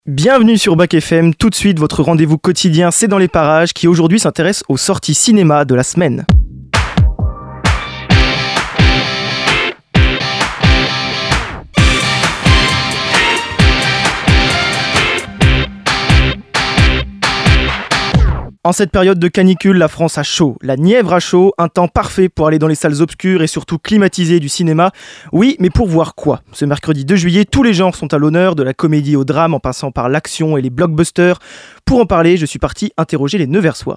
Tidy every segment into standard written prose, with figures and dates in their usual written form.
Bienvenue sur Bac FM, tout de suite votre rendez-vous quotidien C'est dans les parages qui aujourd'hui s'intéresse aux sorties cinéma de la semaine. En cette période de canicule, la France a chaud, la Nièvre a chaud, un temps parfait pour aller dans les salles obscures et surtout climatisées du cinéma. Oui, mais pour voir quoi ? Ce mercredi 2 juillet, tous les genres sont à l'honneur, de la comédie au drame en passant par l'action et les blockbusters. Pour en parler, je suis parti interroger les Neuversois.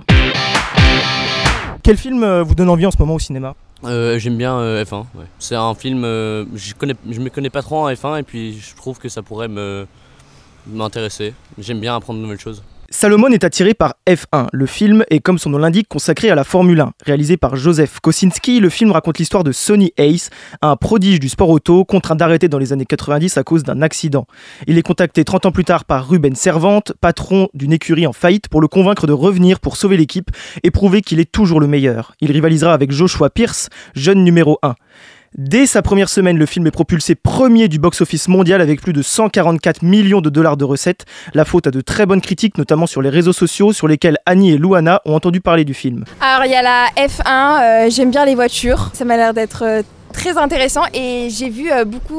Quel film vous donne envie en ce moment au cinéma ? J'aime bien F1, ouais. C'est un film, je me connais pas trop en F1 et puis je trouve que ça pourrait m'intéresser. J'aime bien apprendre de nouvelles choses. Salomon est attiré par F1. Le film est, comme son nom l'indique, consacré à la Formule 1. Réalisé par Joseph Kosinski, le film raconte l'histoire de Sonny Hayes, un prodige du sport auto, contraint d'arrêter dans les années 90 à cause d'un accident. Il est contacté 30 ans plus tard par Ruben Servante, patron d'une écurie en faillite, pour le convaincre de revenir pour sauver l'équipe et prouver qu'il est toujours le meilleur. Il rivalisera avec Joshua Pierce, jeune numéro 1. Dès sa première semaine, le film est propulsé premier du box-office mondial avec plus de 144 millions de dollars de recettes. La faute à de très bonnes critiques, notamment sur les réseaux sociaux, sur lesquels Annie et Louana ont entendu parler du film. Alors il y a la F1, j'aime bien les voitures, ça m'a l'air d'être très intéressant et j'ai vu beaucoup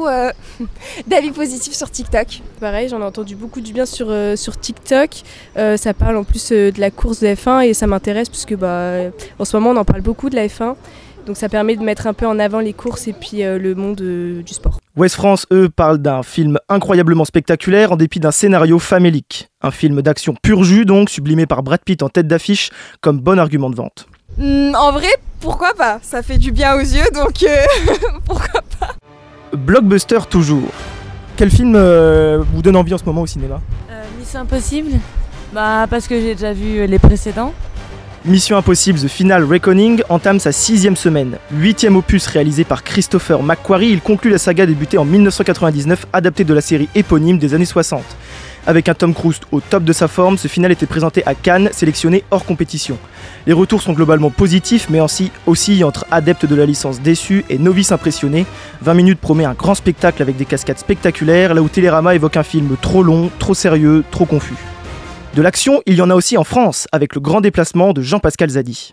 d'avis positifs sur TikTok. Pareil, j'en ai entendu beaucoup du bien sur TikTok. Ça parle en plus de la course de F1 et ça m'intéresse puisque en ce moment on en parle beaucoup de la F1. Donc ça permet de mettre un peu en avant les courses et puis le monde du sport. Ouest France, eux, parlent d'un film incroyablement spectaculaire en dépit d'un scénario famélique. Un film d'action pur jus donc, sublimé par Brad Pitt en tête d'affiche comme bon argument de vente. En vrai, pourquoi pas ? Ça fait du bien aux yeux, donc pourquoi pas ? Blockbuster toujours. Quel film vous donne envie en ce moment au cinéma ? Mission Impossible, parce que j'ai déjà vu les précédents. Mission Impossible The Final Reckoning entame sa 6e semaine. 8e opus réalisé par Christopher McQuarrie, il conclut la saga débutée en 1999, adaptée de la série éponyme des années 60. Avec un Tom Cruise au top de sa forme, ce final était présenté à Cannes, sélectionné hors compétition. Les retours sont globalement positifs, mais aussi entre adeptes de la licence déçus et novices impressionnés. 20 minutes promet un grand spectacle avec des cascades spectaculaires, là où Télérama évoque un film trop long, trop sérieux, trop confus. De l'action, il y en a aussi en France, avec le grand déplacement de Jean-Pascal Zadi.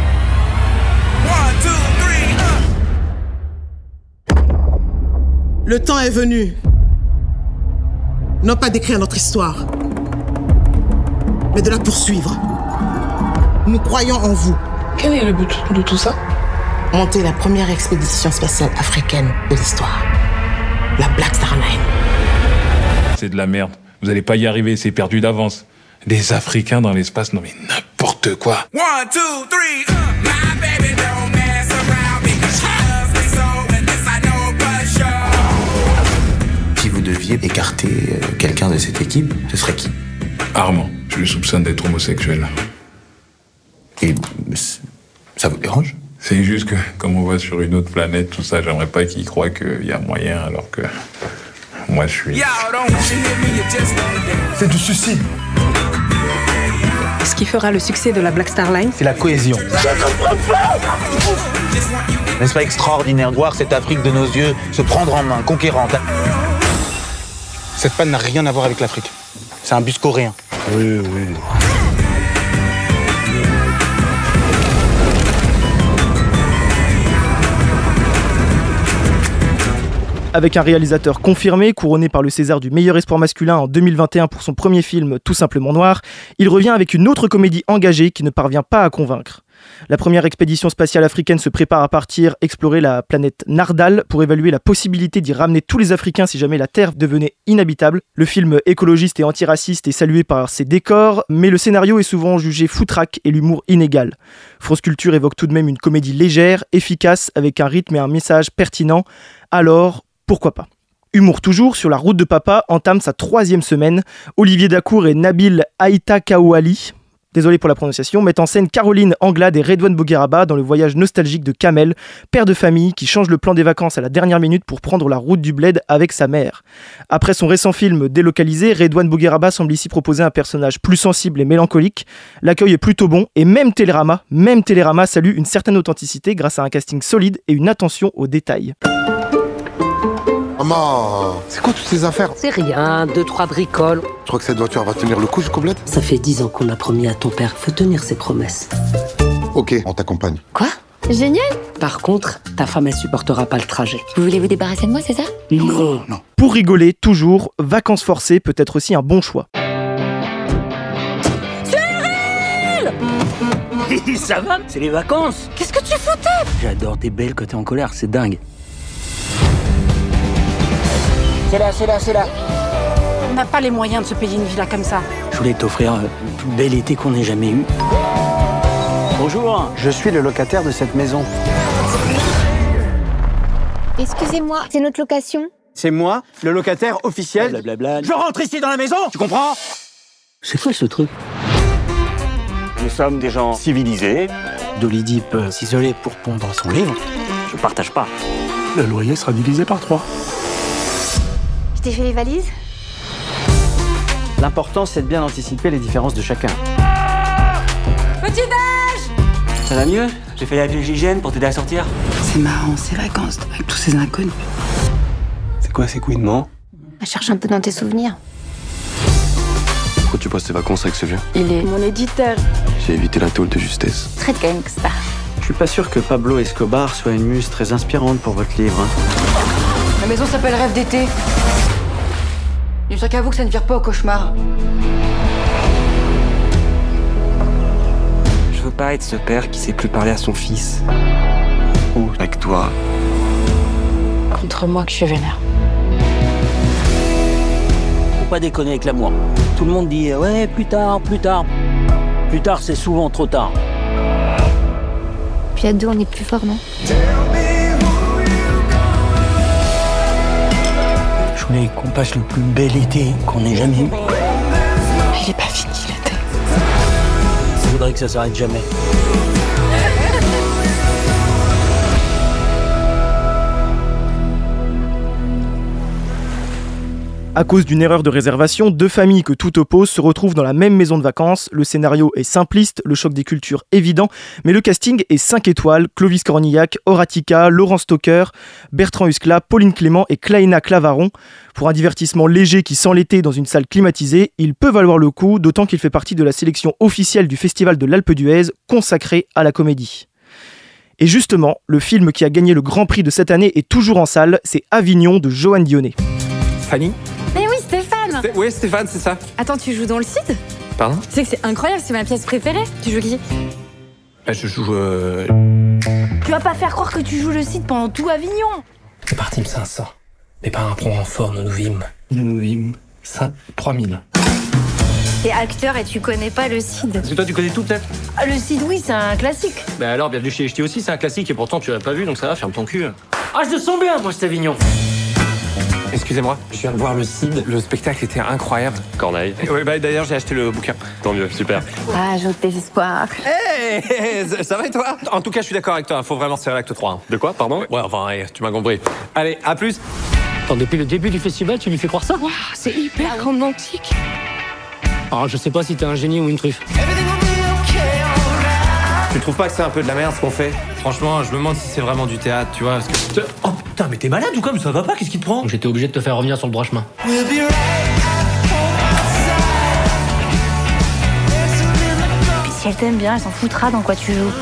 Le temps est venu, non pas d'écrire notre histoire, mais de la poursuivre. Nous croyons en vous. Quel est le but de tout ça ? Monter la première expédition spatiale africaine de l'histoire, la Black Star Line. C'est de la merde, vous allez pas y arriver, c'est perdu d'avance. Des Africains dans l'espace, non mais n'importe quoi. 1, 2, 3, my baby don't mess around because she loves me so and this I know for sure. Si vous deviez écarter quelqu'un de cette équipe, ce serait qui ? Armand, je le soupçonne d'être homosexuel. Et ça vous dérange ? C'est juste que, comme on va sur une autre planète, tout ça, j'aimerais pas qu'il croie qu'il y a moyen alors que moi je suis... C'est du suicide. Ce qui fera le succès de la Black Star Line, c'est la cohésion. N'est-ce pas extraordinaire de voir cette Afrique de nos yeux se prendre en main, conquérante ? Cette panne n'a rien à voir avec l'Afrique. C'est un bus coréen. Oui. Avec un réalisateur confirmé, couronné par le César du meilleur espoir masculin en 2021 pour son premier film Tout simplement noir, il revient avec une autre comédie engagée qui ne parvient pas à convaincre. La première expédition spatiale africaine se prépare à partir explorer la planète Nardal pour évaluer la possibilité d'y ramener tous les Africains si jamais la Terre devenait inhabitable. Le film écologiste et antiraciste est salué par ses décors, mais le scénario est souvent jugé foutraque et l'humour inégal. France Culture évoque tout de même une comédie légère, efficace, avec un rythme et un message pertinent. Alors, pourquoi pas ? Humour toujours, Sur la route de papa entame sa 3e semaine. Olivier Dacour et Nabil Aïta-Kaouali, désolé pour la prononciation, mettent en scène Caroline Anglade et Redouane Bougueraba dans le voyage nostalgique de Kamel, père de famille qui change le plan des vacances à la dernière minute pour prendre la route du bled avec sa mère. Après son récent film Délocalisé, Redouane Bougueraba semble ici proposer un personnage plus sensible et mélancolique. L'accueil est plutôt bon et même Télérama salue une certaine authenticité grâce à un casting solide et une attention aux détails. Maman, c'est quoi toutes ces affaires? C'est rien, 2-3 bricoles. Je crois que cette voiture va tenir le coup jusqu'au bled. Ça fait 10 ans qu'on a promis à ton père, faut tenir ses promesses. Ok, on t'accompagne. Quoi? Génial. Par contre, ta femme elle supportera pas le trajet. Vous voulez vous débarrasser de moi, c'est ça? Non. Pour rigoler, toujours, vacances forcées peut être aussi un bon choix. Ça va? C'est les vacances. Qu'est-ce que tu foutais? J'adore tes belles quand t'es en colère, c'est dingue. C'est là. On n'a pas les moyens de se payer une villa comme ça. Je voulais t'offrir le plus bel été qu'on ait jamais eu. Bonjour, je suis le locataire de cette maison. Excusez-moi, c'est notre location. C'est moi, le locataire officiel. Blablabla. Je rentre ici dans la maison, tu comprends? C'est quoi ce truc? Nous sommes des gens civilisés. Dolly peut s'isoler pour pondre son livre. Je partage pas. Le loyer sera divisé par 3. Je t'ai fait les valises? L'important, c'est de bien anticiper les différences de chacun. Petit-déj! Ça va mieux? J'ai fait appeler l'hygiène pour t'aider à sortir. C'est marrant, ces vacances, avec tous ces inconnus. C'est quoi ces couinements? Je cherche un peu dans tes souvenirs. Pourquoi tu passes tes vacances avec ce vieux? Il est mon éditeur. J'ai évité la tôle de justesse. Très gangsta. Je suis pas sûr que Pablo Escobar soit une muse très inspirante pour votre livre. La maison s'appelle Rêve d'été. Il n'y a qu'à vous que ça ne vire pas au cauchemar. Je veux pas être ce père qui sait plus parler à son fils. Ou avec toi. Contre moi que je suis vénère. Faut pas déconner avec l'amour. Tout le monde dit ouais, plus tard. Plus tard, c'est souvent trop tard. Puis à deux, on est plus fort, non? Je voulais qu'on passe le plus bel été qu'on ait jamais eu. Il est pas fini l'été. Je voudrais que ça s'arrête jamais. À cause d'une erreur de réservation, deux familles que tout oppose se retrouvent dans la même maison de vacances. Le scénario est simpliste, le choc des cultures évident, mais le casting est 5 étoiles. Clovis Cornillac, Horatica, Laurent Stocker, Bertrand Huskla, Pauline Clément et Claina Clavaron. Pour un divertissement léger qui sent l'été dans une salle climatisée, il peut valoir le coup, d'autant qu'il fait partie de la sélection officielle du Festival de l'Alpe d'Huez, consacré à la comédie. Et justement, le film qui a gagné le Grand Prix de cette année est toujours en salle, c'est Avignon de Johan Dionnet. Fanny? Mais oui, Stéphane! Oui, Stéphane, c'est ça. Attends, tu joues dans le Cid? Pardon? Tu sais que c'est incroyable, c'est ma pièce préférée. Tu joues qui? Je joue. Tu vas pas faire croire que tu joues le Cid pendant tout Avignon! C'est parti, 500. Mes parents prend en fort, nous vîmes. Ça, 3000. T'es acteur et tu connais pas le Cid. Parce que toi, tu connais tout, peut-être? Ah, le Cid, oui, c'est un classique. Bah alors, bienvenue chez les Ch'tis aussi, c'est un classique, et pourtant, tu l'as pas vu, donc ça va, ferme ton cul. Ah, je le sens bien, moi, cet Avignon. Excusez-moi, je viens de voir le Cid. Le spectacle était incroyable. Corneille. Oui, bah d'ailleurs, j'ai acheté le bouquin. Tant mieux, super. Ah, j'ose tes espoirs. Hey, ça va et toi? En tout cas, je suis d'accord avec toi, faut vraiment se faire l'acte 3. De quoi, pardon? Ouais, enfin, tu m'as compris. Allez, à plus. Attends, depuis le début du festival, tu lui fais croire ça? Waouh, c'est hyper romantique. Alors, je sais pas si t'es un génie ou une truffe. Tu trouves pas que c'est un peu de la merde ce qu'on fait? Franchement, je me demande si c'est vraiment du théâtre, tu vois, parce que... Oh putain, mais t'es malade ou quoi? Mais ça va pas, qu'est-ce qui te prend? J'étais obligé de te faire revenir sur le droit chemin. We'll be right. Puis si elle t'aime bien, elle s'en foutra dans quoi tu joues.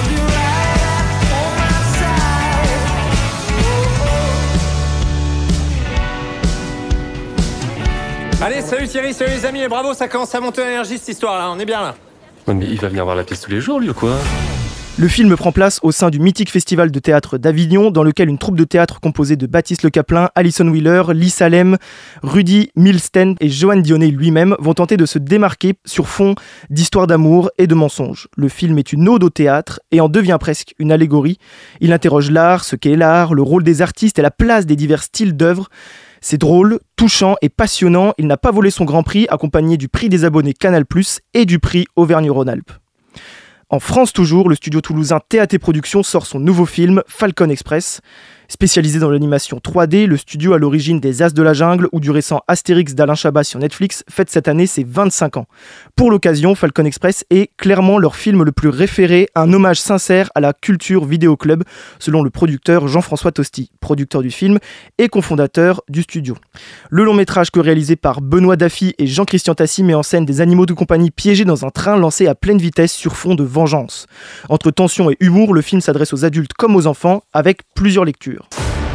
Allez, salut Thierry, salut les amis, et bravo, ça commence à monter en énergie cette histoire-là, on est bien là. Ouais, mais il va venir voir la pièce tous les jours, lui, ou quoi? Le film prend place au sein du mythique festival de théâtre d'Avignon, dans lequel une troupe de théâtre composée de Baptiste Le Caplin, Alison Wheeler, Lee Salem, Rudy Milstein et Johan Dionnet lui-même vont tenter de se démarquer sur fond d'histoires d'amour et de mensonges. Le film est une ode au théâtre et en devient presque une allégorie. Il interroge l'art, ce qu'est l'art, le rôle des artistes et la place des divers styles d'œuvres. C'est drôle, touchant et passionnant. Il n'a pas volé son Grand Prix, accompagné du prix des abonnés Canal+, et du prix Auvergne-Rhône-Alpes. En France toujours, le studio toulousain TAT Productions sort son nouveau film, Falcon Express. Spécialisé dans l'animation 3D, le studio à l'origine des As de la Jungle ou du récent Astérix d'Alain Chabat sur Netflix fête cette année ses 25 ans. Pour l'occasion, Falcon Express est clairement leur film le plus référé, un hommage sincère à la culture vidéo club, selon le producteur Jean-François Tosti, producteur du film et cofondateur du studio. Le long métrage co-réalisé par Benoît Daffy et Jean-Christian Tassi met en scène des animaux de compagnie piégés dans un train lancé à pleine vitesse sur fond de vengeance. Entre tension et humour, le film s'adresse aux adultes comme aux enfants, avec plusieurs lectures.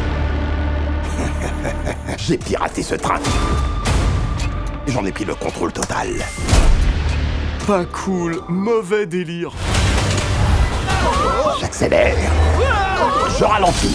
J'ai piraté ce train. J'en ai pris le contrôle total. Pas cool, mauvais délire. J'accélère. Je ralentis.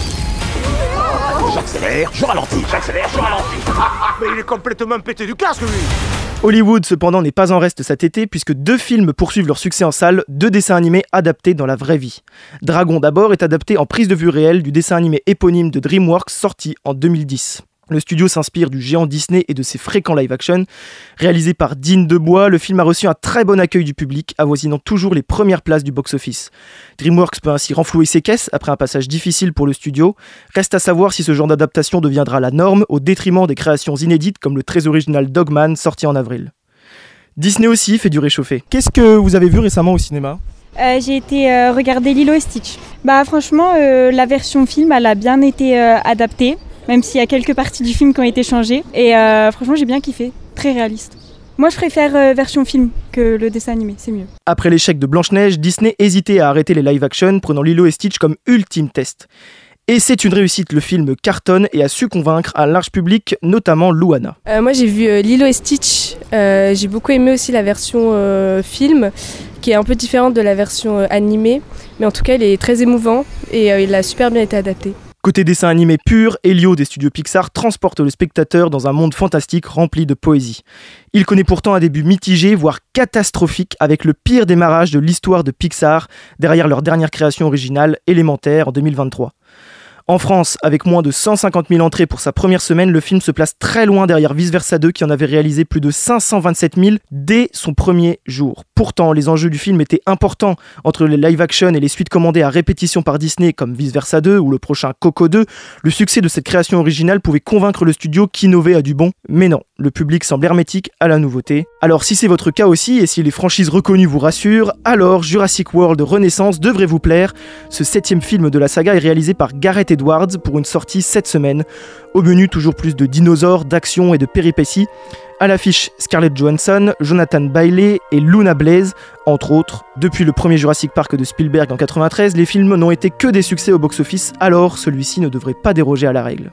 J'accélère, je ralentis. J'accélère, je ralentis. Mais il est complètement pété du casque, lui. Hollywood, cependant, n'est pas en reste cet été puisque 2 films poursuivent leur succès en salle, 2 dessins animés adaptés dans la vraie vie. Dragon d'abord est adapté en prise de vue réelle du dessin animé éponyme de DreamWorks sorti en 2010. Le studio s'inspire du géant Disney et de ses fréquents live-action. Réalisé par Dean Debois, le film a reçu un très bon accueil du public, avoisinant toujours les premières places du box-office. DreamWorks peut ainsi renflouer ses caisses après un passage difficile pour le studio. Reste à savoir si ce genre d'adaptation deviendra la norme au détriment des créations inédites comme le très original Dogman sorti en avril. Disney aussi fait du réchauffé. Qu'est-ce que vous avez vu récemment au cinéma ? J'ai été regarder Lilo et Stitch. Franchement, la version film, elle a bien été adaptée. Même s'il y a quelques parties du film qui ont été changées. Et franchement, j'ai bien kiffé. Très réaliste. Moi, je préfère version film que le dessin animé, c'est mieux. Après l'échec de Blanche-Neige, Disney hésitait à arrêter les live-action, prenant Lilo et Stitch comme ultime test. Et c'est une réussite, le film cartonne et a su convaincre un large public, notamment Louana. Moi, j'ai vu Lilo et Stitch. J'ai beaucoup aimé aussi la version film, qui est un peu différente de la version animée. Mais en tout cas, il est très émouvant et il a super bien été adapté. Côté dessin animé pur, Elio des studios Pixar transporte le spectateur dans un monde fantastique rempli de poésie. Il connaît pourtant un début mitigé, voire catastrophique, avec le pire démarrage de l'histoire de Pixar, derrière leur dernière création originale, Élémentaire, en 2023. En France, avec moins de 150 000 entrées pour sa première semaine, le film se place très loin derrière Vice Versa 2 qui en avait réalisé plus de 527 000 dès son premier jour. Pourtant, les enjeux du film étaient importants entre les live-action et les suites commandées à répétition par Disney comme Vice Versa 2 ou le prochain Coco 2. Le succès de cette création originale pouvait convaincre le studio qu'innover a du bon. Mais non, le public semble hermétique à la nouveauté. Alors si c'est votre cas aussi et si les franchises reconnues vous rassurent, alors Jurassic World Renaissance devrait vous plaire. Ce 7e film de la saga est réalisé par Gareth Edwards pour une sortie cette semaine. Au menu, toujours plus de dinosaures, d'action et de péripéties. À l'affiche, Scarlett Johansson, Jonathan Bailey et Luna Blaze, entre autres. Depuis le premier Jurassic Park de Spielberg en 1993, les films n'ont été que des succès au box-office, alors celui-ci ne devrait pas déroger à la règle.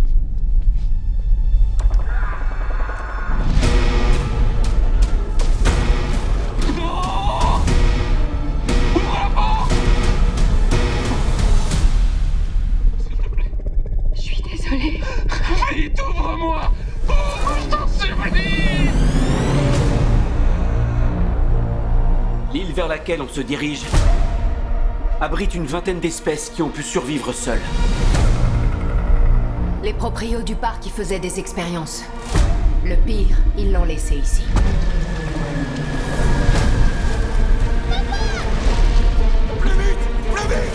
Vite, ouvre-moi! Je t'en supplie! L'île vers laquelle on se dirige abrite une vingtaine d'espèces qui ont pu survivre seules. Les proprios du parc y faisaient des expériences. Le pire, ils l'ont laissé ici. Plus vite! Plus vite!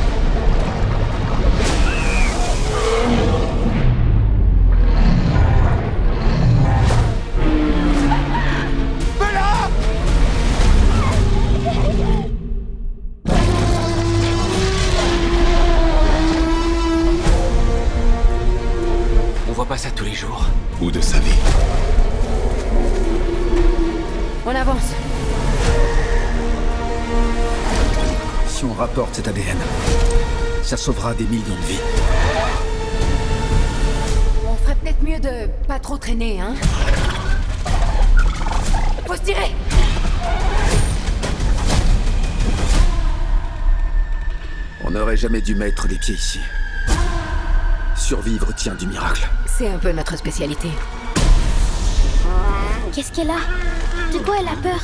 On voit pas ça tous les jours. Ou de sa vie. On avance. Si on rapporte cet ADN, ça sauvera des millions de vies. On ferait peut-être mieux de pas trop traîner, hein? Faut se tirer! On n'aurait jamais dû mettre les pieds ici. Survivre tient du miracle. C'est un peu notre spécialité. Qu'est-ce qu'elle a? De quoi elle a peur?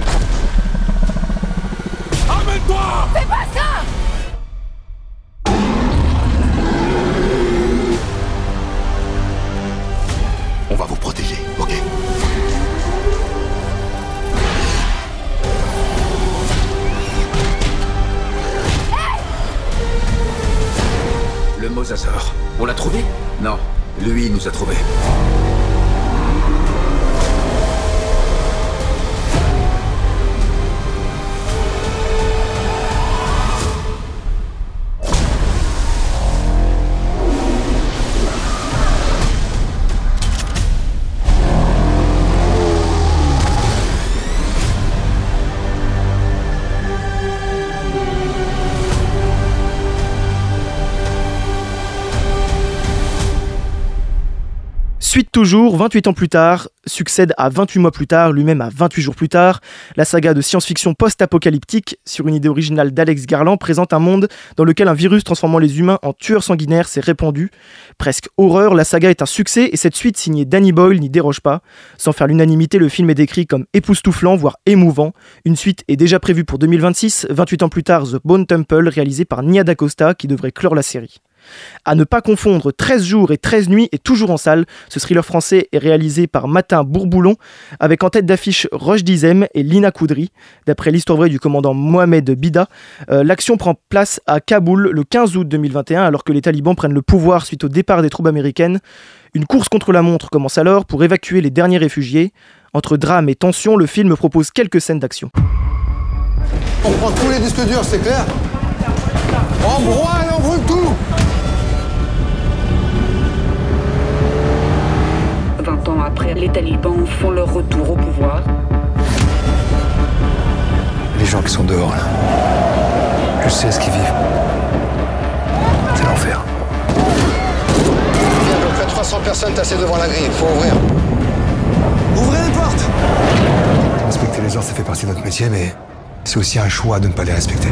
Amène-toi! Fais pas ça! On va vous protéger, ok? Le mosasaure. trouvés? Non, lui nous a trouvés. Suite toujours, 28 ans plus tard, succède à 28 mois plus tard, lui-même à 28 jours plus tard, la saga de science-fiction post-apocalyptique, sur une idée originale d'Alex Garland, présente un monde dans lequel un virus transformant les humains en tueurs sanguinaires s'est répandu. Presque horreur, la saga est un succès et cette suite signée Danny Boyle n'y déroge pas. Sans faire l'unanimité, le film est décrit comme époustouflant, voire émouvant. Une suite est déjà prévue pour 2026, 28 ans plus tard, The Bone Temple, réalisé par Nia DaCosta, qui devrait clore la série. À ne pas confondre 13 jours et 13 nuits est toujours en salle. Ce thriller français est réalisé par Matin Bourboulon avec en tête d'affiche Roche Dizem et Lina Koudry. D'après l'histoire vraie du commandant Mohamed Bida, l'action prend place à Kaboul le 15 août 2021 alors que les talibans prennent le pouvoir suite au départ des troupes américaines. Une course contre la montre commence alors pour évacuer les derniers réfugiés. Entre drame et tension, le film propose quelques scènes d'action. On prend tous les disques durs, c'est clair? On broie et on brûle tout! 20 ans après, les talibans font leur retour au pouvoir. Les gens qui sont dehors, là. Je sais ce qu'ils vivent. C'est l'enfer. Il y a à peu près 300 personnes tassées devant la grille, faut ouvrir. Ouvrez les portes! Respecter les ordres, ça fait partie de notre métier, mais c'est aussi un choix de ne pas les respecter.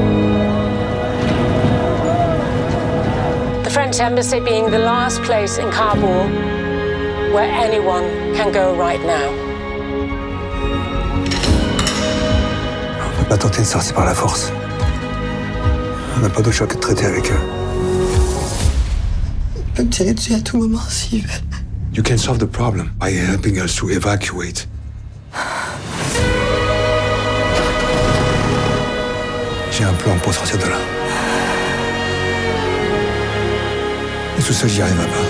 The French embassy being the last place in Kabul where anyone can go right now. On ne peut pas tenter de sortir par la force. On n'a pas d'autre choix que de traiter avec eux. Il peut me tirer dessus à tout moment s'il veut. You can solve the problem by helping us to evacuate. J'ai un plan pour sortir de là. Et tout seul, j'y arriverai pas.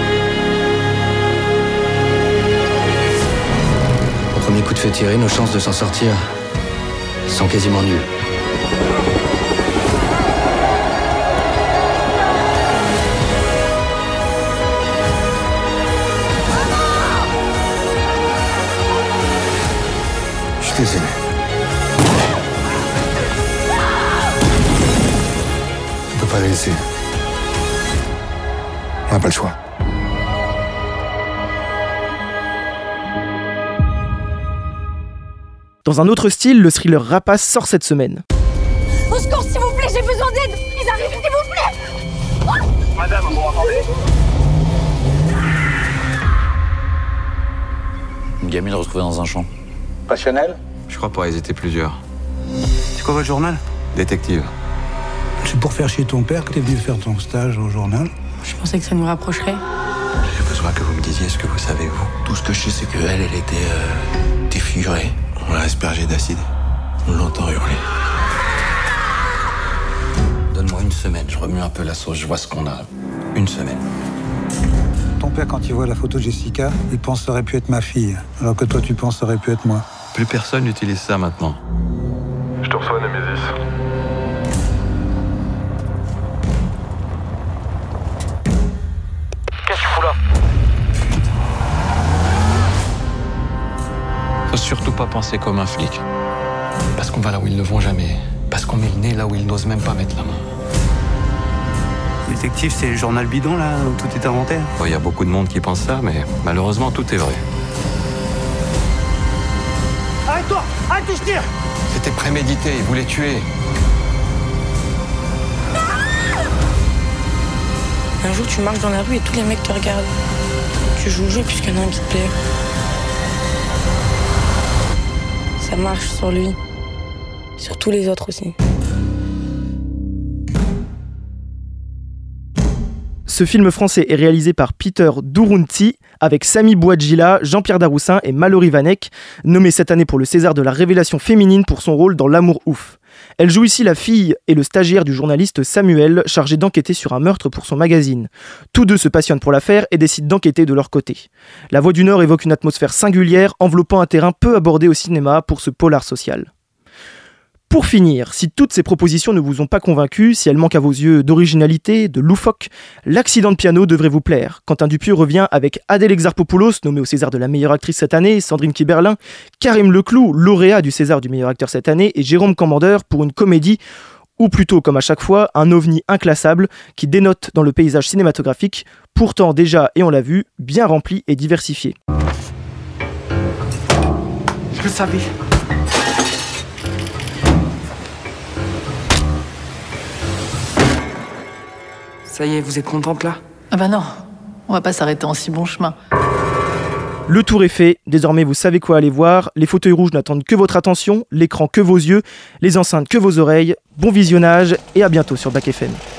Au premier coup de feu tiré, nos chances de s'en sortir sont quasiment nulles. Je suis désolé. On peut pas les laisser. On n'a pas le choix. Dans un autre style, le thriller Rapace sort cette semaine. Au secours, s'il vous plaît, j'ai besoin d'aide. Ils arrivent, s'il vous plaît. Madame, vous m'entendez? Une gamine retrouvée dans un champ. Passionnel? Je crois pas, ils étaient plusieurs. C'est quoi votre journal? Détective. C'est pour faire chier ton père que t'es venu faire ton stage au journal? Je pensais que ça nous rapprocherait. J'ai besoin que vous me disiez ce que vous savez, vous. Tout ce que je sais, c'est qu'elle était défigurée. On l'a aspergée d'acide. On l'entend hurler. Donne-moi une semaine, je remue un peu la sauce, je vois ce qu'on a. Une semaine. Ton père, quand il voit la photo de Jessica, il pense que ça aurait pu être ma fille, alors que toi, tu penses que ça aurait pu être moi. Plus personne n'utilise ça maintenant. Je te reçois, Némésis. Qu'est-ce que tu fous là? Faut surtout pas penser comme un flic. Parce qu'on va là où ils ne vont jamais. Parce qu'on met le nez là où ils n'osent même pas mettre la main. Détective, c'est le journal bidon, là, où tout est inventé? Il y a beaucoup de monde qui pense ça, mais malheureusement, tout est vrai. Arrête-toi! Arrête, je tire! C'était prémédité, ils voulaient tuer. Un jour, tu marches dans la rue et tous les mecs te regardent. Tu joues le jeu puisqu'il y en a un qui te plaît. Ça marche sur lui. Sur tous les autres aussi. Ce film français est réalisé par Peter Durunzi avec Samy Bouadjila, Jean-Pierre Daroussin et Mallory Vanek, nommée cette année pour le César de la révélation féminine pour son rôle dans L'amour ouf. Elle joue ici la fille et le stagiaire du journaliste Samuel, chargé d'enquêter sur un meurtre pour son magazine. Tous deux se passionnent pour l'affaire et décident d'enquêter de leur côté. La Voix du Nord évoque une atmosphère singulière, enveloppant un terrain peu abordé au cinéma pour ce polar social. Pour finir, si toutes ces propositions ne vous ont pas convaincu, si elles manquent à vos yeux d'originalité, de loufoque, L'Accident de piano devrait vous plaire. Quentin Dupieux revient avec Adèle Exarchopoulos, nommée au César de la meilleure actrice cette année, Sandrine Kiberlin, Karim Leclou, lauréat du César du meilleur acteur cette année, et Jérôme Cammandeur pour une comédie, ou plutôt comme à chaque fois, un ovni inclassable qui dénote dans le paysage cinématographique, pourtant déjà, et on l'a vu, bien rempli et diversifié. Je le savais. Ça y est, vous êtes contente là? Ah bah non, on va pas s'arrêter en si bon chemin. Le tour est fait, désormais vous savez quoi aller voir, les fauteuils rouges n'attendent que votre attention, l'écran que vos yeux, les enceintes que vos oreilles. Bon visionnage et à bientôt sur Bac FM.